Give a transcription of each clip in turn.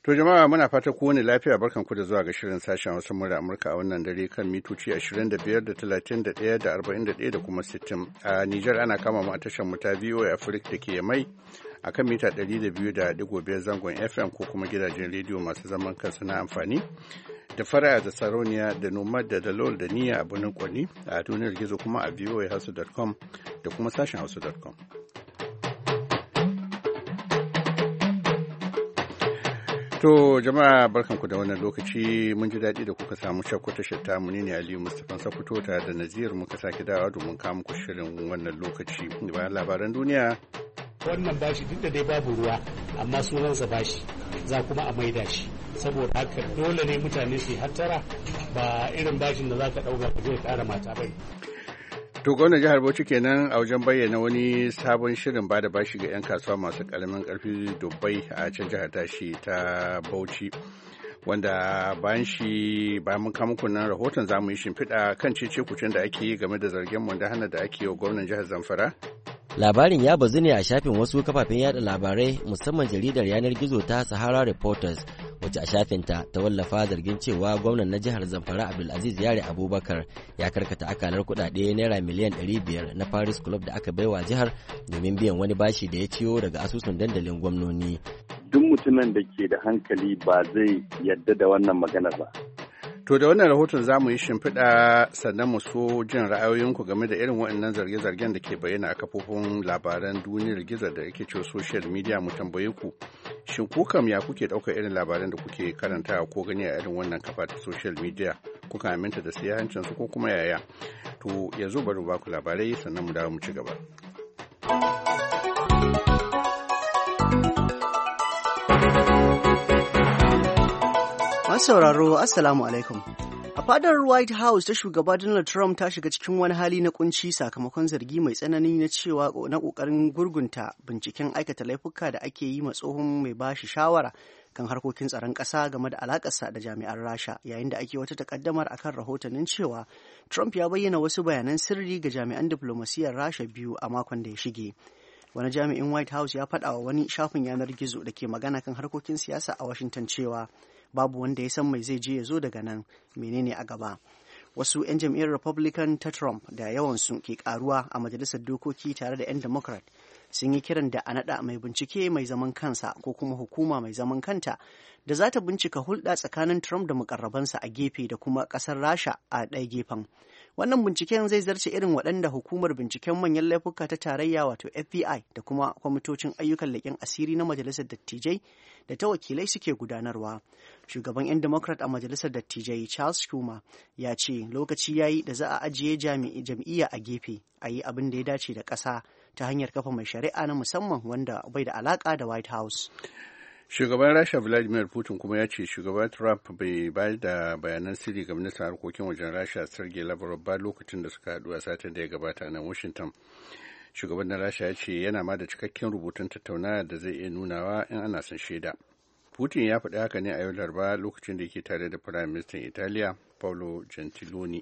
To jama'a muna fata kowane lafiya barkanku da zuwa ga shirin sashen Hausa murar Amurka a wannan dare kan mitoci 25 da 31 da 41 da kuma 60. A Nijar ana kama mu a tashar mu ta VOA Africa da ke mai a kan mita 200.5 zangon FM ko kuma gidajen rediyo masu zaman kansu na amfani da fara da sarauniya da nomad da dalol da niyya a birnin Kwani a duniyar gizo kuma a voahausa.com da kuma sashen hausa.com. To jama'a barkanku da wannan lokaci mun ji daɗi da kuka samu shakku tashar tamu ne Aliyu Mustapha Sakuto ta da Nazir muka sake dawa domin kawo muku shirin wannan lokaci bayan labaran duniya. Wannan bashi duk da dai babu ruwa amma sunansa bashi za kuma a maida shi saboda haka dole ne mutane su hattara ba irin bashin da za ka ɗauka ka je ƙara mata bane. To gwamnan jihar Bauchi kenan a wajen bayyana wani sabon shirin bada bashi ga 'yan kasuwa masu karamin karfi Dubai a can jihar tashi ta Bauchi. Wanda bayan mun kama kunnan rahoton za mu yi shimfiɗa kan cece-kucen da ake yi game da zargin hana da ake yi wa gwamnan jihar Zamfara. Labarin ya bazu ne a shafin wasu kafafen yada labarai musamman jaridar yanar gizo ta Sahara Reporters wacce a shafinta ta wallafa zargin cewa gwamnan na jihar Zamfara Abdulaziz Yare Abubakar ya karkata akalar kudade naira miliyan 500 na Paris Club da aka baiwa jihar domin biyan wani bashi da ya ciyo daga asusun dandalin gwamnoni. Duk mutumin da ke da hankali ba zai yadda da wannan maganar ba. To da wannan rahoton za mu yi shimfiɗa sannan mu so jin ra'ayoyinku game da irin waɗannan zarge-zargen da ke bayyana a kafofin labaran duniyar gizo da yake cewa social media mu tambaye ku. Shin ku kam ya kuke ɗaukar irin labaran da kuke karantawa ko gani a irin wannan kafa ta social media? Kuka aminta da sahihancin su ko kuma yaya? To yanzu bari ba ku labarai sannan mu dawo mu ci gaba. Sauraro Assalamu alaikum. A fadar White House ta shugaba Donald Trump ta shiga cikin wani hali na kunci sakamakon zargi mai tsanani na cewa na kokarin gurgunta binciken aikata laifuka da ake yi ma tsohon mai bashi shawara kan harkokin tsaron ƙasa game da alakarsa da jami'an Rasha yayin da ake wata takaddamar akan rahotannin cewa Trump ya bayyana wasu bayanan sirri ga jami'an diflomasiyyar Rasha biyu a makon da ya shige. Wani jami'in White House ya faɗa wa wani shafin yanar gizo da ke magana kan harkokin siyasa a Washington cewa babu wanda ya san mai zai je ya zo daga nan menene a gaba. Wasu 'yan jam'iyyar Republican ta Trump da yawansu ke karuwa a majalisar dokoki tare da 'yan Democrat sun yi kiran da a naɗa mai bincike mai zaman kansa ko kuma hukuma mai zaman kanta da za ta bincika hulɗa tsakanin Trump da mukarrabansa a gefe da kuma ƙasar Rasha a ɗaya gefen. Wannan binciken zai zarce irin waɗanda hukumar binciken manyan laifuka ta tarayya wato FBI da kuma kwamitocin ayyukan leƙen asiri na majalisar dattijai da ta wakilai suke gudanarwa. Shugaban 'yan Democrat a majalisar dattijai Charles Schumer ya ce lokaci ya yi da za a ajiye jam'iyya a gefe a yi abin da ya dace da ƙasa ta hanyar kafa mai shari'a na musamman wanda bai da alaƙa da White House. Shugaban Rasha Vladimir Putin kuma ya ce shugaban Trump bai bayar da bayanan sirri ga ministan harkokin wajen Rasha Sergei Lavrov ba lokacin da suka haɗu a satin da ya gabata nan Washington. Shugaban na Rasha ya ce yana ma da cikakken rubutun tattaunawa da zai iya nunawa in ana son shaida. Putin ya faɗi haka ne a yau Laraba lokacin da yake tare da Firayim Ministan Italiya Paolo Gentiloni.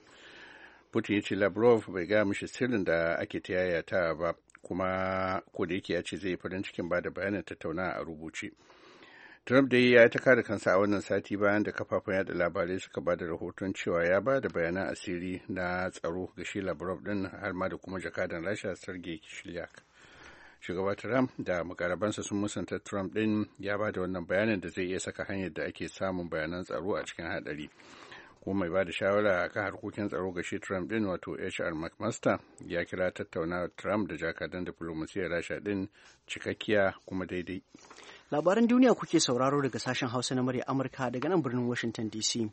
Putin ya ce Lavrov bai gaya mishi sirrin da ake ta yayata ba kuma ko da yake ya ce zai yi farin cikin ba da bayanin tattaunawa a rubuce. Trump dai ya ta kare kansa a wannan sati bayan da kafafen yada labarai suka ba da rahoton cewa ya ba da bayanan asiri na tsaro ga shi Lavrov din har ma da kuma jakadan Rasha Sergei Kislyak. Shugaba Trump da makarabansa sun musanta Trump din ya ba da wannan bayanin da zai iya saka hanyar da ake samun bayanan tsaro a cikin hadari. Kuma mai ba da shawara kan harkokin tsaro ga shi Trump din wato HR McMaster ya kira tattaunawar Trump da jakadan diflomasiyyar Rasha din cikakkiya kuma daidai. Labaran duniya kuke sauraro daga sashen Hausa na murya Amurka daga nan birnin Washington DC.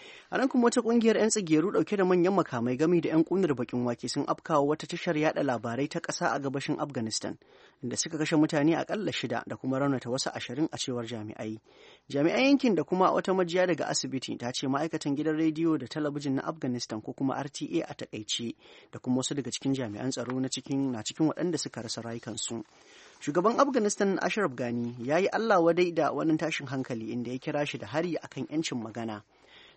A nan kuma wata kungiyar 'yan tsigeru dauke da manyan makamai gami da 'yan kunar bakin wake sun afkawa wata tashar yada labarai ta ƙasa a gabashin Afghanistan, inda suka kashe mutane akalla 6 da kuma raunata wasu 20 a cewar jami'ai. Jami'an yankin da kuma wata majiya daga asibiti ta ce ma'aikatan gidan rediyo da talabijin na Afghanistan ko kuma RTA a takaice da kuma wasu daga cikin jami'an tsaro na cikin waɗanda suka rasa rayukansu. Shugaban Afghanistan Ashraf Ghani ya yi Allah wadai da wannan tashin hankali inda ya kira shi da hari akan 'yancin magana.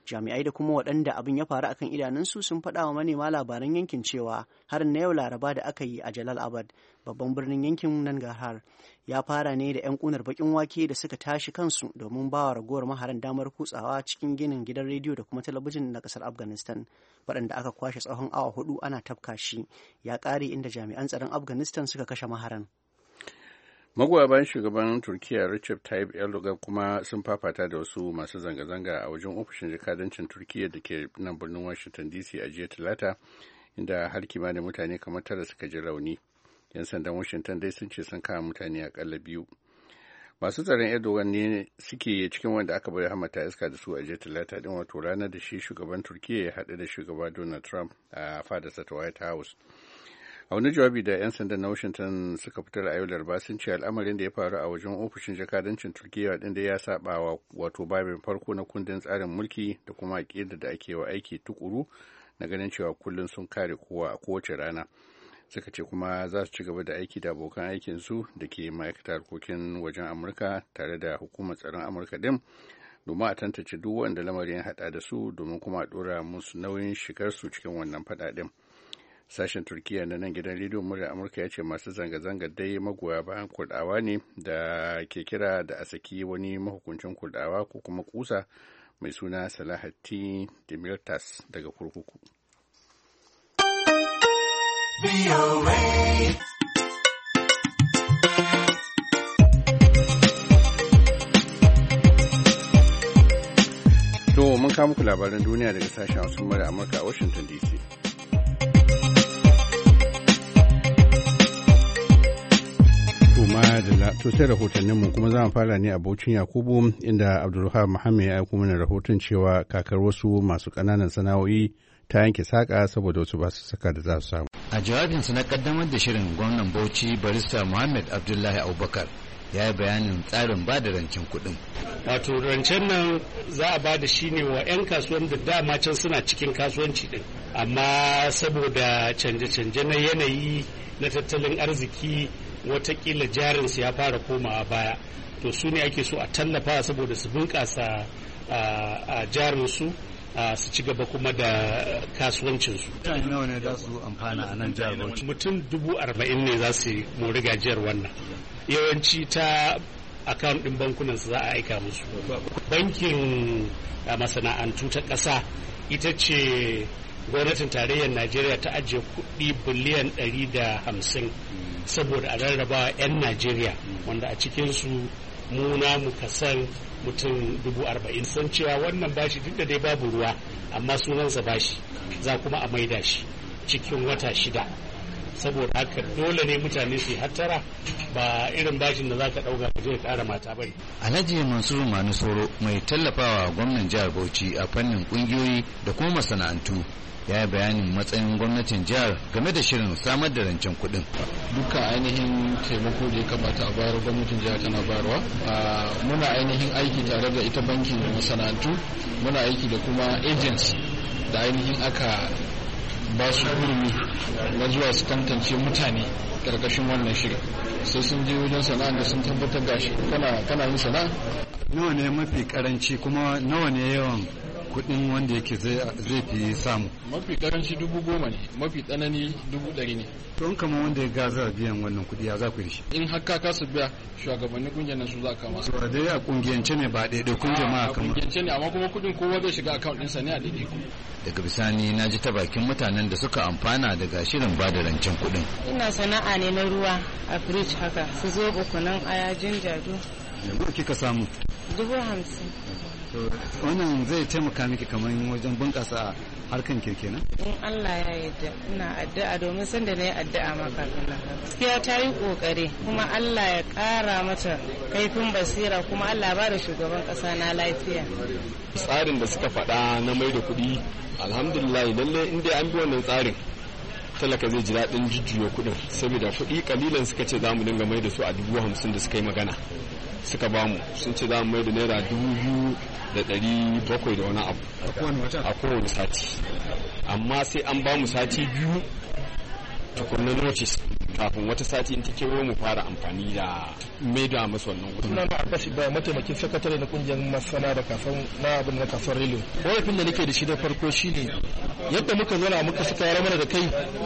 Jami'ai da kuma waɗanda abin ya faru akan idanunsu sun faɗa wa manema labaran yankin cewa harin na yau Laraba da aka yi a Jalalabad, babban birnin yankin Nangarhar, ya fara ne da 'yan ƙunar baƙin wake da suka tashi kansu domin ba wa ragowar maharan damar kutsawa cikin ginin gidan rediyo da kuma talabijin na ƙasar Afghanistan. Waɗanda aka kwashe tsawon awa 4 ana tafka shi ya ƙare inda jami'an tsaron Afghanistan suka kashe maharan. Magoya bayan shugaban Turkiyya Recep Tayyip Erdogan kuma sun fafata da wasu masu zanga-zanga a wajen ofishin jakadancin Turkiyya da ke nan birnin Washington DC a jiya Talata, inda har kimanin mutane kamar 9 suka ji rauni. 'Yan sandan Washington dai sun ce sun kama mutane akalla 2. Masu tsaron Erdogan ne suke cikin wanda aka bari hamata iska da su a jiya Talata din, wato ranar da shi shugaban Turkiyya ya haɗu da shugaba Donald Trump a fadarsa ta White House. A wani jawabi da 'yan sandan na Washington suka fitar a yau Laraba sun ce al'amarin da ya faru a wajen ofishin jakadancin Turkiyya din da ya saba wa wato babin farko na kundin tsarin mulki da kuma aƙidar da ake wa aiki tukuru na ganin cewa kullum sun kare kowa a kowace rana. Suka ce kuma za su ci gaba da aiki da abokan aikinsu da ke ma'aikatar harkokin wajen Amurka tare da hukumar tsaron Amurka din domin a tantance duk wanda lamarin ya haɗa da su domin kuma a ɗora musu nauyin shigar su cikin wannan faɗa din. Sashen Turkiyya na nan gidan rediyon murya Amurka ya ce masu zanga-zanga dai magoya bayan Kurdawa ne da ke kira da a saki wani mahukuncin Kurdawa ko kuma kusa mai suna Selahattin Demirtas daga kurkuku. To mun kawo muku labaran duniya daga sashen wasu murya Amurka a Washington DC. To sai rahotanninmu kuma za mu fara ne a Bauchin Yakubu inda Abdulwahab Muhammad ya aiko mana rahoton cewa kakar wasu masu ƙananan sana'o'i ta yanke saƙa saboda wasu basu saka da za su samu. A jawabinsa na kaddamar da shirin gwamnan Bauchi barista Muhammad Abdullahi Abubakar ya yi bayanin tsarin ba da rancen kuɗin. Wato rancen nan za a ba da shi ne wa 'yan kasuwan da dama can suna cikin kasuwanci din, amma saboda canje-canje na yanayi na tattalin arziki watakila jarinsu ya fara komawa baya, to su ne ake so a tallafa saboda su bunƙasa a jarinsu su ci gaba kuma da kasuwancinsu. Mutane nawa ne za su amfana a nan jihar Bauchi? Mutum 40,000 ne za su mori gajiyar wannan. Yawanci ta akawun ɗin bankunan su za a aika musu. Bankin masana'antu ta ƙasa ita ce gwamnatin tarayyar Najeriya ta ajiye kuɗi biliyan 150 saboda a rarraba 'yan Najeriya wanda a cikinsu mu namu kasan mutum 40,000 san cewa wannan bashi duk da dai babu ruwa amma sunansa bashi za kuma a maida shi cikin wata 6 saboda haka dole ne mutane su hattara ba irin bashin da za ka ɗauka ka je ƙara mata bane. Alhaji Mansur Manusoro mai tallafawa gwamnan jihar Bauchi a fannin ƙungiyoyi da kuma masana'antu ya yi bayanin matsayin gwamnatin jihar game da shirin samar da rancen kuɗin. Duka ainihin taimako da ya kamata a bayar gwamnatin jihar tana bayarwa. Muna ainihin aiki tare da ita bankin masana'antu, muna aiki da kuma agents da ainihin aka ba su hurumi na zuwa su tantance mutane karkashin wannan shirin. Sai sun je wajen sana'a da sun tabbatar da shi kana yin sana'a. Nawa ne mafi karanci kuma nawa ne yawan kuɗin wanda yake zai fi samu? Mafi karanci 10,000 ne, mafi tsanani 100,000 ne. Don kama wanda ya gaza biyan wannan kuɗi ya za ku da shi? In haka ka su biya shugabannin kungiyar nan su za ka masu. To dai a kungiyance ne ba daidai kun jama'a kamar. A kungiyance ne amma kuma kuɗin kowa zai shiga account ɗinsa ne a daidai ku. Daga bisani na ji ta bakin mutanen da suka amfana daga shirin ba da rancen kuɗin. Ina sana'a ne na ruwa a fridge haka su zo kunan aya jinjadu. Yanzu kika samu? 50,000. Wannan zai taimaka miki kamar wajen bunƙasa harkan kirki na? In Allah ya yarda ina addu'a domin sanda na yi addu'a ma kafin nan. Gaskiya ta yi ƙoƙari kuma Allah ya ƙara mata kaifin basira kuma Allah ba da shugaban ƙasa na lafiya. Tsarin da suka faɗa na mai da kuɗi alhamdulillah lalle in dai an bi wannan tsarin talaka zai ji daɗin jujjuya kuɗin saboda kuɗi kalilan suka ce za mu dinga mai da su a 50,000 da suka yi magana suka bamu sun ce za mu mai da naira 2,700 da wani abu a kowane sati amma sai an bamu sati 2 tukunna notice kafin wata sati in ta kewayo mu fara amfani da maida musu wannan kuɗi. Sunana Abbas Ibrahim, mataimakin sakatare na kungiyar masana da kasuwar Relo. Korafin da nake da shi da farko shine yadda muka zauna muka saka yara mana da kai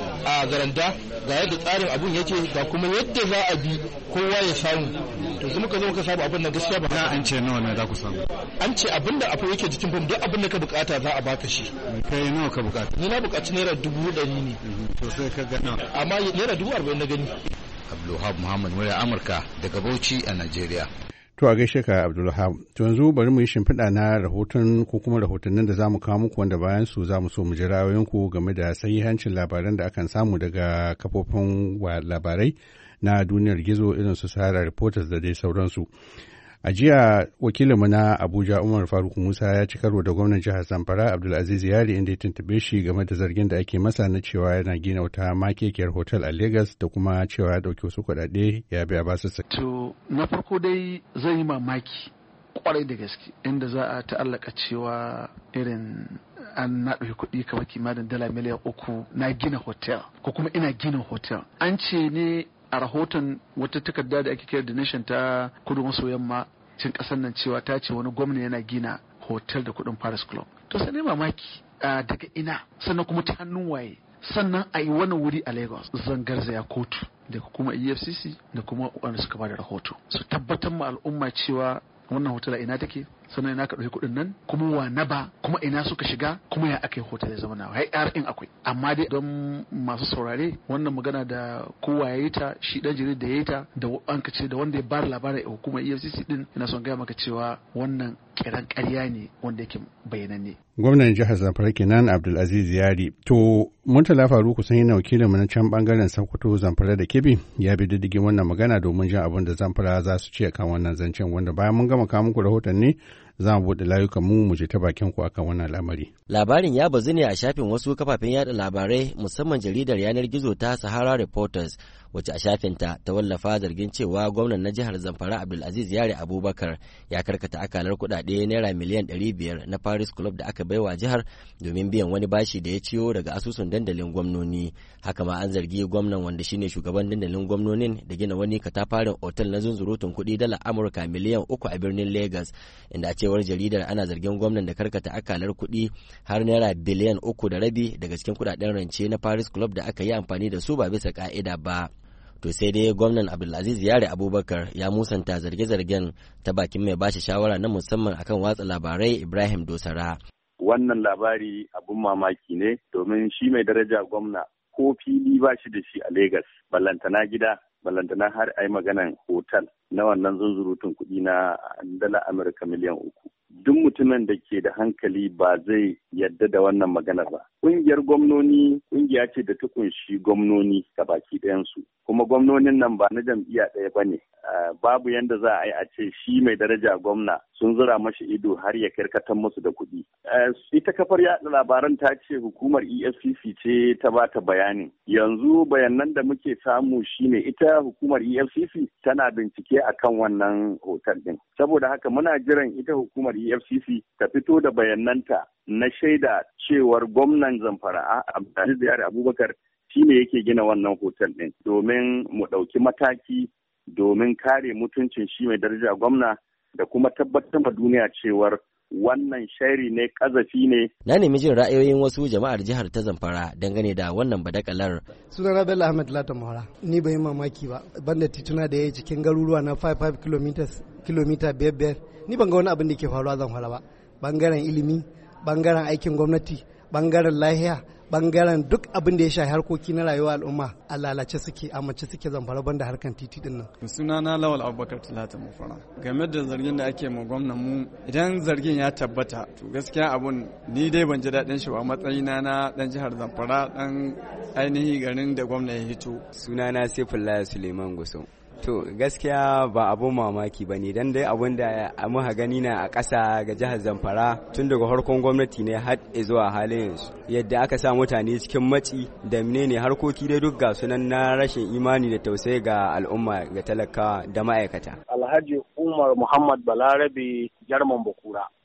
a garanda ga yadda tsarin abun yake ga kuma yadda za a bi kowa ya samu. To sai muka zo muka samu abin nan gaskiya ba. An ce nawa ne za ku samu? An ce abin da abu yake jikin fam duk abin da ka bukata za a baka shi. Kai nawa ka bukata? Ni na bukaci naira 100 ne. To sai ka ga nawa? Amma naira 40 na gani. Abdulwahab Muhammad murya Amurka daga Bauchi a Najeriya. To a gaishe ka Abdulwahab. To yanzu bari mu yi shimfiɗa na rahoton ko kuma rahotannin da za mu kawo muku wanda bayan su za mu so mu ji ra'ayoyinku game da sahihancin labaran da akan samu daga kafofin labarai na duniyar gizo irin su Sahara Reporters da dai sauransu. A jiya wakilinmu na Abuja Umar Faruk Musa ya ci karo da gwamnan jihar Zamfara Abdulaziz Yari inda ya tuntube shi game da zargin da ake masa na cewa yana gina wata makekiyar hotel a Lagos da kuma cewa ya dauki wasu kuɗaɗe ya biya ba su. To na farko dai zai yi mamaki kwarai da gaske inda za a ta'allaka cewa irin an na ɗauki kuɗi kamar kimanin dala miliyan 3 na gina hotel ko kuma ina gina hotel. An ce ne a rahoton wata takarda da ake kira da nation ta kudu maso yamma cin kasar nan cewa ta ce wani gwamna yana gina hotel da kudin Paris Club. To sai ne mamaki daga ina sannan kuma ta hannun waye sannan a yi wani wuri a Lagos zan garzaya kotu da kuma EFCC da kuma wanda suka ba da rahoto su tabbatar ma al'umma cewa wannan hotel a ina take sannan ina ka ɗauki kuɗin nan kuma wa na ba kuma ina suka shiga kuma ya aka yi hotel ya zama nawa har in akwai amma dai don masu saurare wannan magana da kowa ya yi ta shi dan jirin da ya yi ta da an ka ce da wanda ya bada labarin a hukumar EFCC din ina son gaya maka cewa wannan kiran ƙarya ne wanda yake bayyananne. Gwamnan jihar Zamfara kenan Abdulaziz Yari. To Murtala Faruku sun yi na wakilin mu na can bangaren Sokoto Zamfara da Kebbi ya bi diddigin wannan magana domin jin abin da Zamfara za su ce kan wannan zancen wanda bayan mun gama kawo muku rahoton ne za mu buɗe layukan mu je ta bakin ku akan wannan lamari. Labarin ya bazu ne a shafin wasu kafafen yada labarai musamman jaridar yanar gizo ta Sahara Reporters wacce a shafinta ta wallafa zargin cewa gwamnan na jihar Zamfara Abdulaziz Yari Abubakar ya karkata akalar kuɗaɗe naira miliyan 500 na Paris Club da aka baiwa jihar domin biyan wani bashi da ya ciyo daga asusun dandalin gwamnoni. Haka ma an zargi gwamnan wanda shine shugaban dandalin gwamnonin da gina wani katafaren otal na zunzurutun kuɗi dala Amurka miliyan 3 a birnin Lagos, inda a cewar jaridar ana zargin gwamnan da karkata akalar kuɗi har naira biliyan 3.5 daga cikin kuɗaɗen rance na Paris Club da aka yi amfani da su ba bisa ka'ida ba. To sai dai gwamnan Abdulaziz Yari Abubakar ya musanta zarge-zargen ta bakin mai bashi shawara na musamman akan watsa labarai Ibrahim Dosara. Wannan labari abun mamaki ne domin shi mai daraja gwamna ko fili ba shi da shi a Legas, ballantana gida, ballantana har ai maganan hotel na wannan zunzurutun kuɗi na dala Amurka miliyan 3. Duk mutumin da ke da hankali ba zai yadda da wannan maganar ba. Ƙungiyar gwamnoni ƙungiya ce da ta kunshi gwamnoni baki ɗayansu. Kuma gwamnonin nan ba na jam'iyya ɗaya ba ne. Babu yanda za a yi a ce shi mai daraja gwamna sun zura mashi ido har ya karkatar musu da kuɗi. Ita kafar yaɗa labaran ta ce hukumar EFCC ce ta ba ta bayanin. Yanzu bayanan da muke samu shine ita hukumar EFCC tana bincike akan wannan hotel ɗin. Saboda haka muna jiran ita hukumar EFCC ta fito da bayananta na shaida cewar gwamnan Zamfara Abdulaziz Yari Abubakar shi ne yake gina wannan hotel ɗin domin mu ɗauki mataki domin kare mutuncin shi mai daraja gwamna da kuma tabbatar ma duniya cewar wannan shari ne kazafi ne. Na nemi jin ra'ayoyin wasu jama'ar jihar ta Zamfara dangane da wannan badakalar. Sunana Bello Ahmed Lata Mohara. Ni bai mamaki ba. Banda tituna da ya yi cikin garuruwa na 5 kilomita 5 ni ban ga wani abin da ke faruwa Zamfara ba. Bangaren ilimi, bangaren aikin gwamnati, bangaren lahiya, bangaren duk abin da ya shafi harkoki na rayuwa al'umma a lalace suke a mace suke Zamfara banda harkan titi din nan. Sunana Lawal Abubakar Talata Mufara. Game da zargin da ake ma gwamnan mu idan zargin ya tabbata to gaskiya abun ni dai ban ji daɗin shi ba matsayina na dan jihar Zamfara dan ainihi garin da gwamna ya hito. Sunana Saifullahi Suleiman Gusau. To gaskiya ba abun mamaki ba ne don dai abun da muka gani na a ƙasa ga jihar Zamfara tun daga harkon gwamnati ne har zuwa halin yanzu yadda aka sa mutane cikin matsi da menene harkoki dai duk ga sunan na rashin imani da tausayi ga al'umma ga talakawa da ma'aikata. Alhaji Umar Muhammad Balarabe Jarman Bakura.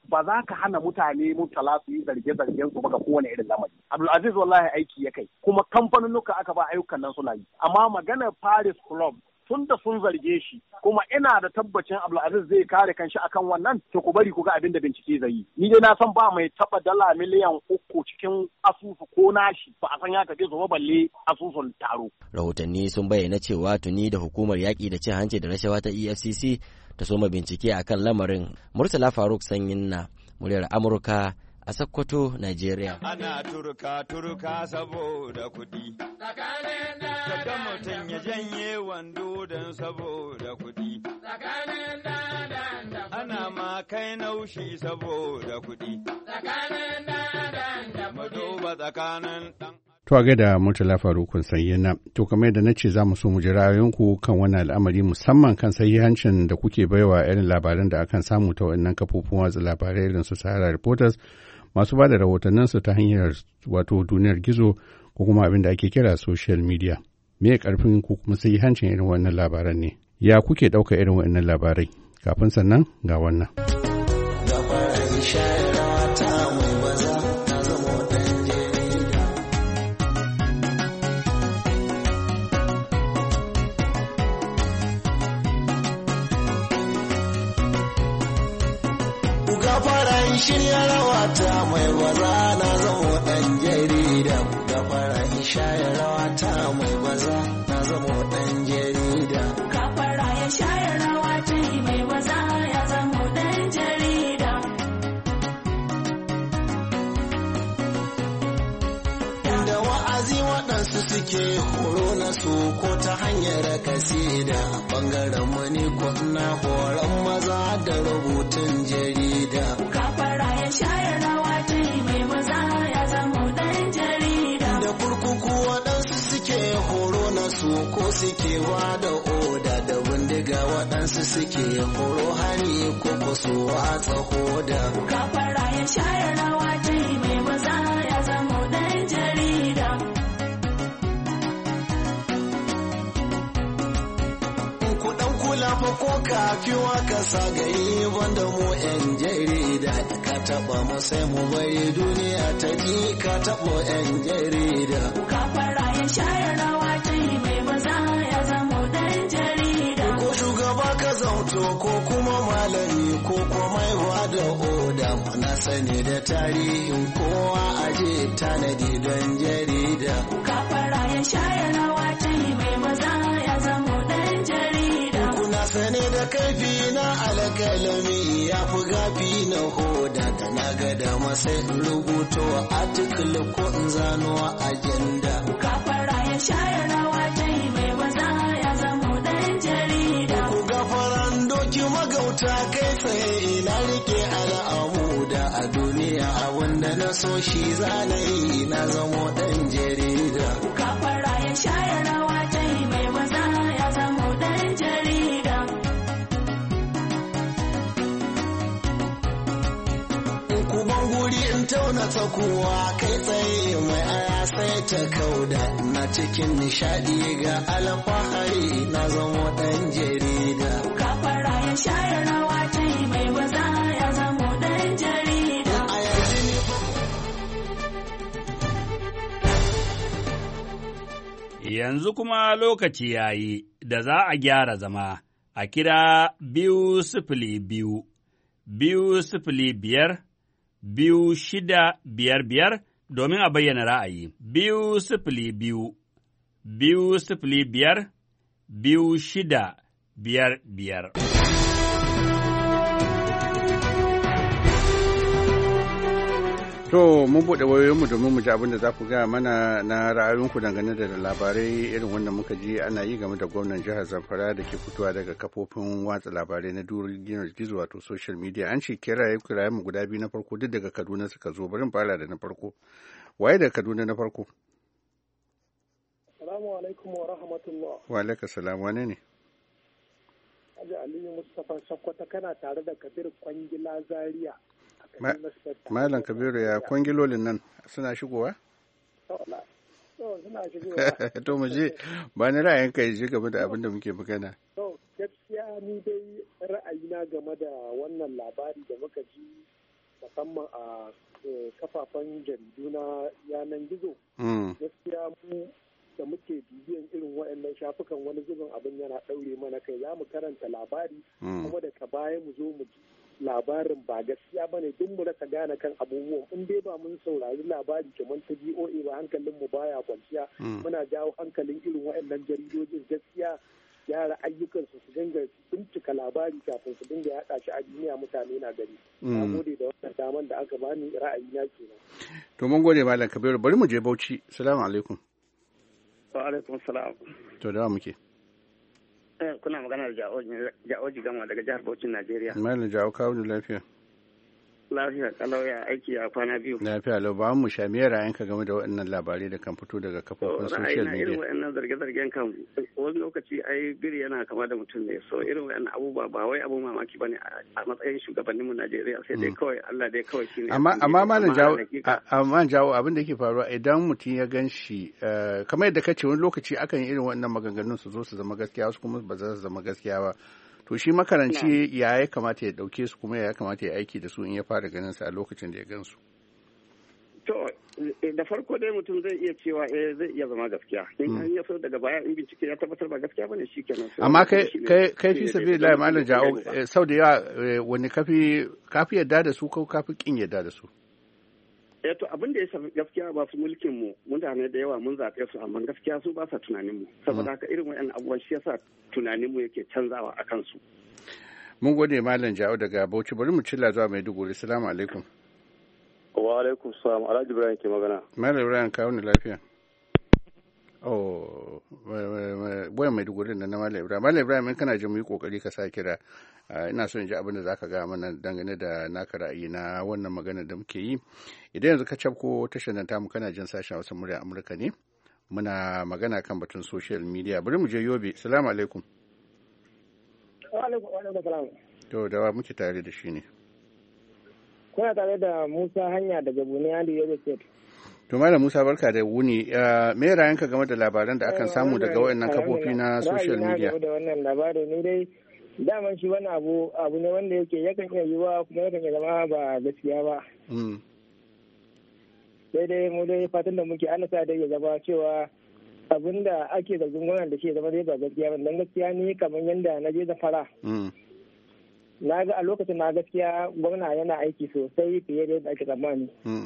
ba za ka hana mutane mutala su yi zarge-zargen su ba ga kowane irin lamari. Abdulaziz wallahi aiki ya kai kuma kamfaninnuka aka ba ayyukan nan suna yi. Amma maganar Paris Club tun da sun zarge shi kuma ina da tabbacin Abdulaziz zai kare kanshi akan wannan to ku bari ku ga abin da bincike zai yi. Ni dai na san ba mai taba dala miliyan 3 cikin asusu ko nashi ba a san ya tafi zuwa balle asusun taro. Rahotanni sun bayyana cewa tuni da hukumar yaƙi da cin hanci da rashawa ta EFCC ta soma bincike akan lamarin. Murtala Faruk Sanyin na muryar Amurka a Sokoto, Nigeria. Ana turka saboda kuɗi. Daga mutum ya janye wando don saboda kuɗi. Ana ma kai naushi saboda kuɗi. Maduba tsakanin ɗan. To a gaida Murtala Farukun Sayyana, to kamar yadda na ce za mu so mu ji ra'ayoyinku kan wannan al'amari musamman kan sahihancin da kuke baiwa irin labaran da akan samu ta wannan kafofin watsa labarai irin su Sahara Reporters masu ba da rahotanninsu ta hanyar wato duniyar gizo ko kuma abin da ake kira social media. Me karfin ku kuma sahihancin irin wannan labaran ne? Ya kuke ɗauka irin wannan labarai? Kafin sannan ga wannan. Shirya rawata mai baza na zamo ɗan jarida da fara in shaya rawata mai baza na zamo ɗan jarida. Kafara ya shaya rawata mai baza ya zamo ɗan jarida. Da wa'azi waɗansu suke horo na su ko ta hanyar kasida ɓangaren mani ko na horon maza da rubutun jarida. Shayar rawa ta mai maza ya zama ɗan jarida. Da kurkuku waɗansu suke horo na su ko suke ba da oda da bindiga waɗansu suke horo hani ko su watsa hoda. Kafara ya shayar rawa ta mai maza ya zama ɗan jarida. Kuɗan kula fa ko kafiwa ka sa gari wanda mu 'yan jarida. Taɓa mu sai mu bari duniya ta ji ka taɓo 'yan jarida. Kafara ya shayar rawa ta mai maza ya zama ɗan jarida. Ko shugaba ka zauto ko kuma malami ko kuma da oda na sani da tarihin kowa aje tanadi don jarida. Kafara ya shayar rawa ta mai maza ya zama ɗan jarida. Kuna sani da kaifi na alƙalami ya fi gafi na hoda. Na ga dama sai in rubuto article ko in zano agenda. Kafara ya shayar rawa ta mai maza ya zama ɗan jarida. Ku gafaran doki magauta kai tsaye ina rike al'amuda a duniya abinda na so shi zanayi na zamo ɗan jarida. Kafara ya shayar rawa ta mai maza ya zama ɗan jarida. In tauna tsakuwa kai tsaye mai aya sai ta kauda na cikin nishadi ga alfahari na zamo ɗan jarida. Kafara ya shayar rawa ta mai maza ya zamo ɗan jarida. Yanzu kuma lokaci yayi da za a gyara zama a kira 202 205 2655 domin a bayyana ra'ayi. 202 205 2655. To, mun buɗe wayoyinmu domin mu ji abin da za ku gaya mana na ra'ayoyinku dangane da labarai irin wanda muka ji ana yi game da gwamnan jihar Zamfara da ke fitowa daga kafofin watsa labarai na duniyar gizo wato social media. An ce kiraye mu guda biyu na farko duk daga Kaduna suka zo. Bari fara da na farko. Waye daga Kaduna na farko? Assalamu alaikum wa rahmatullah. Wa alaikum salam. Wane ne? Haji Aliyu Mustapha Sokoto kana tare da Kabir Kwangila Zaria. Malam Kabiru ya kwangilolin nan suna shigowa? Suna shigowa. To mu je ba ni ra'ayin ka je game da abin da muke magana. To gaskiya ni dai ra'ayina game da wannan labari da muka ji musamman a kafafen jaridu na yanan gizo. Gaskiya mu da muke bibiyan irin waɗannan shafukan wani zubin abin yana ɗaure mana kai, za mu karanta labari kuma daga baya mu zo mu ji labarin ba gaskiya ba ne, duk mu rasa gane kan abubuwan. In dai ba mun saurari labari kamar ta BOA ba, hankalin mu baya kwanciya. Muna jawo hankalin irin waɗannan jaridojin gaskiya gyara ayyukansu, su dinga bincika labari kafin su dinga yaɗa shi a duniya, mutane na gari. Na gode da wannan daman da aka bani, ra'ayi na kenan. To mun gode Malam Kabiru, bari mu je Bauchi. Assalamu alaikum. Wa alaikum salam. To da muke. Kuna magana da Ja'oji Gama daga jihar Bauchi, Najeriya. Malam Ja'o, kawo da lafiya. Lafiya kalau ya aiki a kwana biyu. Lafiya lau, ba mu sha me ra'ayinka game da waɗannan labarai da kan fito daga kafofin social media. Irin waɗannan zarge-zargen kan wani lokaci ai biri yana kama da mutum ne, so irin waɗannan abubuwa ba wai abu mamaki bane a matsayin shugabanninmu Najeriya, sai dai kawai Allah dai kawai shine. Amma Malam Ja'o, abin da yake faruwa idan mutum ya gan shi kamar yadda kace wani lokaci akan yi irin waɗannan maganganun su zo su zama gaskiya, wasu kuma ba za su zama gaskiya ba. To shi makaranci ya kamata ya dauke su, kuma ya kamata ya aiki da su in ya fara ganin su a lokacin da ya gan su. To da farko dai mutum zai iya cewa zai iya zama gaskiya. In an yi so daga baya in bincike ya tabbatar ba gaskiya bane shikenan. Amma kai fi sabilillah Malam Ja'o, sau da yawa wani kafi yadda da su ko kafi kin yadda da su? To abin da ya shafi gaskiya ba su mulkin mu, mutane da yawa mun zaɓe su, amma gaskiya su ba sa tunanin mu, saboda haka irin wayannan abubuwan shi yasa tunanin mu yake canzawa a kansu. Mun gode Malam Ja'o daga Bauchi, bari mu cilla zuwa Maiduguri. Assalamu alaikum. Wa alaikum salam, Alhaji Ibrahim ke magana. Malam Ibrahim, kawo ni lafiya. Oh, wayan Maiduguri na Malam Ibrahim. Malam Ibrahim, in kana jin mu yi kokari ka sa kira. Ina so in ji abin da zaka ga mana dangane da naka ra'ayi na wannan magana da muke yi. Idan yanzu ka cabko tashar nan tamu kana jin sashen Hausa murya Amurka ne. Muna magana kan batun social media. Bari mu je Yobe. Assalamu alaikum. Wa alaikum salam. To da wa muke tare da shi ne? Kuna tare da Musa Hanya daga Buniyadi, Yobe State. To Malam Musa, barka da wuni. Me ra'ayinka game da labaran da akan samu daga wayannan kafofi na social media? Da wannan labarin ni dai daman shi wani abu ne wanda yake yakan iya yiwa kuma yakan iya zama ba gaskiya ba. Sai dai mu dai fatan da muke ana sa dai ya zama cewa abin da ake zargin gwamnati da shi ya zama dai ba gaskiya ba, dan gaskiya ni kamar yanda na je da fara. Na ga a lokacin na gaskiya gwamna yana aiki sosai fiye da yadda ake tsammani.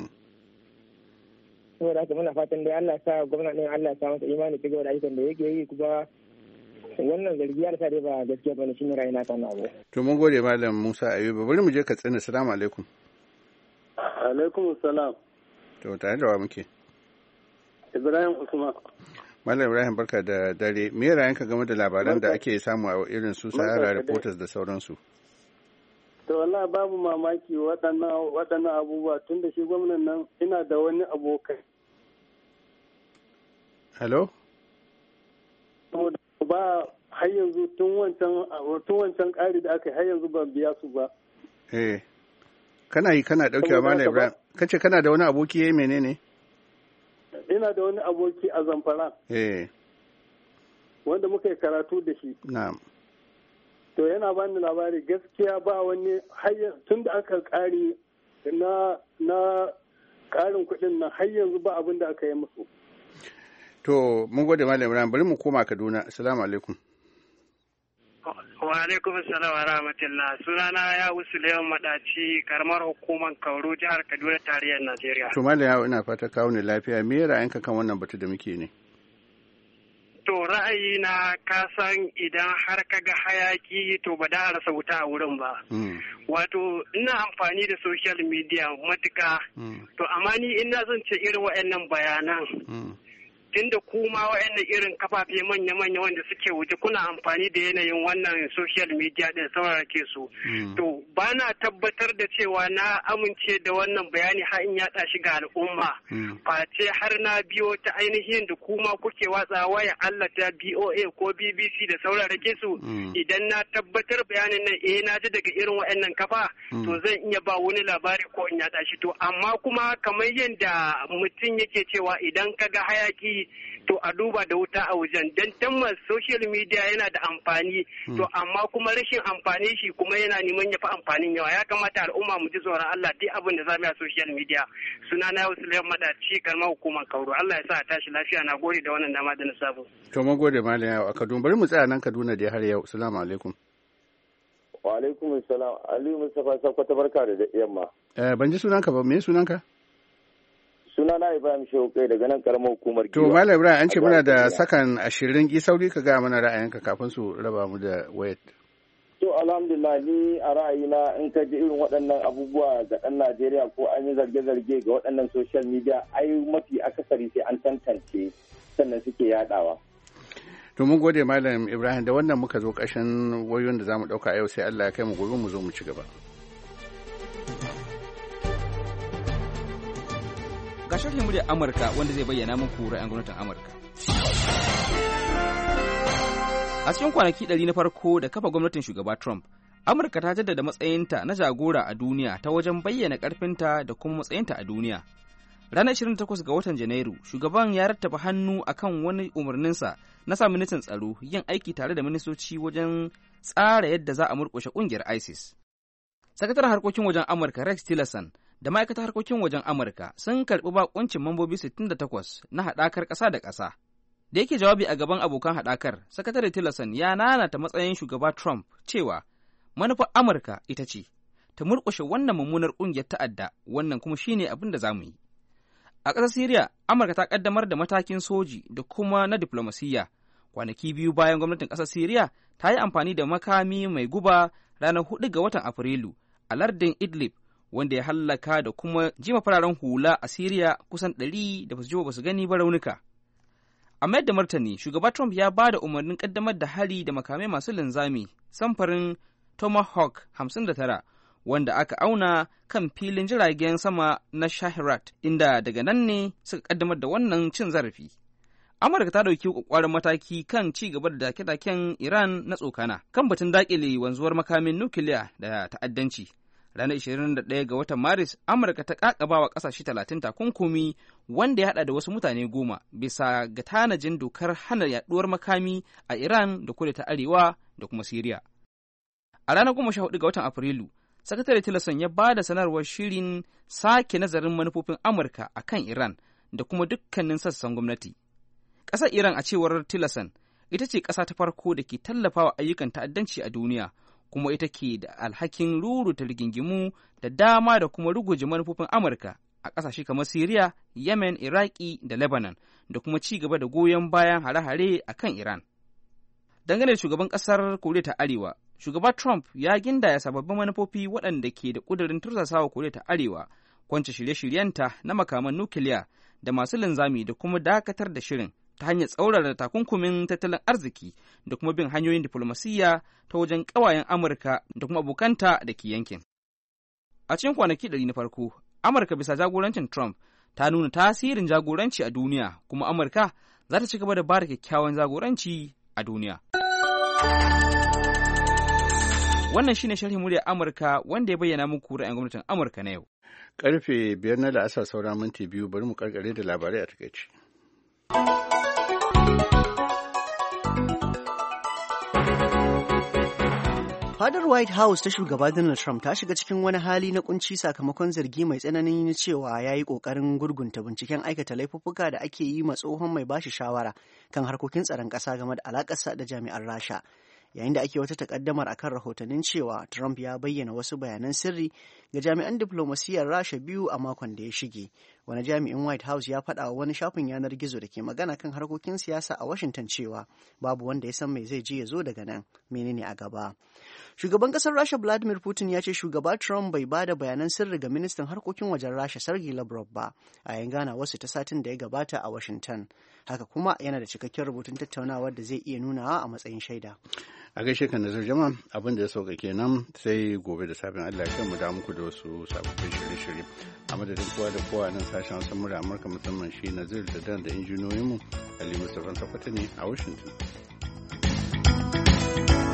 Saboda haka muna fatan dai Allah sa gwamna ɗin Allah sa masa imani ta gaba da ayyukan da yake yi, kuma wannan zargi ya sa dai ba gaskiya bane, shine ra'ayina kan abu. To mun gode Malam Musa Ayuba, bari mu je Katsina. Assalamu alaikum. Alaikum salam. To tare da wa muke? Ibrahim Usman. Malam Ibrahim, barka da dare. Me ra'ayinka game da labaran da ake samu a irin su Sahara Reporters da sauransu? To wallahi babu mamaki waɗannan abubuwa, tun da shi gwamnan nan ina da wani abokai. Hello? Ba har yanzu tun wancan ƙari da aka yi har yanzu ban biya su ba. Kana ɗaukewa Malam Ibrahim. Kace kana da wani aboki yayi menene? Ina da wani aboki a Zamfara. Wanda muka yi karatu da shi. Na'am. To yana bani labari gaskiya ba wani tun da aka ƙari na ƙarin kuɗin nan har yanzu ba abin da aka yi musu. To mun gode Malam Ibrahim, bari mu koma Kaduna. Assalamu alaikum. Wa alaikum assalam wa rahmatullah. Sunana ya Suleiman Madaci, karamar hukumar Kauru, jihar Kaduna, tarayyar Najeriya. To Malam ya ina fata kawo ne lafiya. Me ra'ayinka kan wannan batu da muke ne? To ra'ayina ka san idan har ka ga hayaki to ba da rasa wuta a wurin ba. Wato ina amfani da social media matuka. To amma ni ina zan ce irin waɗannan bayanan. Tunda kuma waɗannan irin kafafe manya-manya wanda suke wuce kuna amfani da yanayin wannan social media din saurarake su. To ba na tabbatar da cewa na amince da wannan bayani har in yaɗa shi ga al'umma. Face har na biyo ta ainihin da kuma kuke watsa waya Allah ta BOA ko BBC da saurarake su. Idan na tabbatar bayanin nan na ji daga irin waɗannan kafa to zan iya ba wani labari ko in yaɗa shi. To amma kuma kamar yadda mutum yake cewa idan ka ga hayaki ciki to a duba da wuta a wajen dan tabbas social media yana da amfani to amma kuma rashin amfani shi kuma yana neman ya fi amfanin yawa. Ya kamata al'umma mu ji tsoron Allah duk abin da zamu yi a social media. Sunana yau Suleiman Madaci kalmar hukumar Kauru. Allah ya sa a tashi lafiya. Na gode da wannan dama da na sabo. To mun gode malam yau a Kaduna. Bari mu tsaya nan Kaduna da har yau. Assalamu alaikum. Wa alaikum assalam. Aliyu Mustafa Sakwata barka da yamma. Ban ji sunanka ba. Me sunanka? Sunana Ibrahim Shehu kai daga nan karamar hukumar Giwa. To malam Ibrahim an ce muna da sakan 20 ki sauri ka ga mana ra'ayinka kafin su raba mu da wayar. To alhamdulillah ni a ra'ayina in ka ji irin waɗannan abubuwa ga ɗan Najeriya ko an yi zarge-zarge ga waɗannan social media ai mafi akasari sai an tantance sannan suke yadawa. To mun gode malam Ibrahim da wannan muka zo ƙarshen wayoyin da zamu ɗauka yau sai Allah ya kai mu gobe mu zo mu ci gaba. Ga sharhin muryar Amurka wanda zai bayyana muku ra'ayin gwamnatin Amurka. A cikin kwanaki 100 na farko da kafa gwamnatin shugaba Trump, Amurka ta jaddada matsayinta na jagora a duniya ta wajen bayyana ƙarfinta da kuma matsayinta a duniya. Ranar 28 ga watan Janairu, shugaban ya rattaba hannu akan wani umarninsa na sa ministan tsaro yin aiki tare da ministoci wajen tsara yadda za a murƙushe ƙungiyar ISIS. Sakataren harkokin wajen Amurka Rex Tillerson da ma'aikatar harkokin wajen Amurka sun karɓi bakuncin mambobi 68 na haɗakar ƙasa da ƙasa. Da yake jawabi a gaban abokan haɗakar, Sakatare Tillerson ya nanata matsayin shugaba Trump cewa manufar Amurka ita ce ta murƙushe wannan mummunar ƙungiyar ta'adda, wannan kuma shine abin da za mu yi. A ƙasar Siriya, Amurka ta ƙaddamar da matakin soji da kuma na diflomasiyya. Kwanaki biyu bayan gwamnatin ƙasar Siriya ta yi amfani da makami mai guba ranar 4 ga watan Afrilu a lardin Idlib, wanda ya hallaka da kuma jima fararen hula a Siriya kusan 100 da ba su gani ba raunuka. A mayar da martani, shugaba Trump ya ba da umarnin ƙaddamar da hari da makamai masu linzami samfarin Tomahawk 59 wanda aka auna kan filin jiragen sama na Shahirat, inda daga nan ne suka ƙaddamar da wannan cin zarafi. Amurka ta ɗauki ƙwaƙwaran mataki kan ci gaba da dake-daken Iran na tsokana kan batun daƙile wanzuwar makamin nukiliya da ta'addanci. Ranar 21 ga watan Maris, Amurka ta ƙaƙaba wa ƙasashe 30 takunkumi wanda ya haɗa da wasu mutane 10 bisa ga tanajin dokar hana yaɗuwar makami a Iran da Koriya ta Arewa da kuma Siriya. A ranar 14 ga watan Afrilu, Sakatare Tillerson ya ba da sanarwar shirin sake nazarin manufofin Amurka a kan Iran da kuma dukkanin sassan gwamnati. Ƙasar Iran, a cewar Tillerson, ita ce ƙasa ta farko da ke tallafawa ayyukan ta'addanci a duniya, kuma ita ke da alhakin ruruta rigingimu da dama da kuma ruguje manufofin Amurka a ƙasashe kamar Siriya, Yemen, Iraki da Lebanon, da kuma ci gaba da goyon bayan hare-hare a kan Iran. Dangane da shugaban ƙasar Koriya ta Arewa, shugaba Trump ya gindaya sababbin manufofi waɗanda ke da ƙudurin tursasawa Koriya ta Arewa kwance shirye-shiryenta na makaman nukiliya da masu linzami da kuma dakatar da shirin ta hanyar tsaurara takunkumin tattalin arziki da kuma bin hanyoyin diflomasiyya ta wajen ƙawayen Amurka da kuma abokanta da ke yankin. A cikin kwanaki 100 na farko, Amurka bisa jagorancin Trump ta nuna tasirin jagoranci a duniya, kuma Amurka za ta ci gaba da ba da kyakkyawan jagoranci a duniya. Wannan shine sharhin muryar Amurka wanda ya bayyana muku ra'ayin gwamnatin Amurka na yau. Karfe 5 na la'asar saura minti 2, bari mu karkare da labarai a takaice. Fadar White House ta shugaba Donald Trump ta shiga cikin wani hali na kunci sakamakon zargi mai tsanani na cewa ya yi ƙoƙarin gurgunta binciken aikata laifuffuka da ake yi ma tsohon mai bashi shawara kan harkokin tsaron ƙasa game da alaƙarsa da jami'an Rasha. Yayin da ake wata takaddamar akan rahotannin cewa Trump ya bayyana wasu bayanan sirri ga jami'an diflomasiyyar Rasha 2 a makon da ya shige. Wani jami'in White House ya faɗa wa wani shafin yanar gizo da ke magana kan harkokin siyasa a Washington cewa babu wanda ya san mai zai je ya zo daga nan, menene a gaba. Shugaban ƙasar Rasha Vladimir Putin ya ce shugaba Trump bai ba da bayanan sirri ga ministan harkokin wajen Rasha Sergei Lavrov ba a yayin gana wasu ta satin da ya gabata a Washington. Haka kuma yana da cikakken rubutun tattaunawar da zai iya nunawa a matsayin shaida. A gaishe kan nazar jama'a abin da ya sauka kenan sai gobe da sabon Allah ya mu da muku da wasu sababbin shirye-shirye. A madadin kowa da kowa nan sashen Hausa murya Amurka musamman shi Nazir da Dan da injiniyoyinmu Ali Mustapha Sakwata ne a Washington.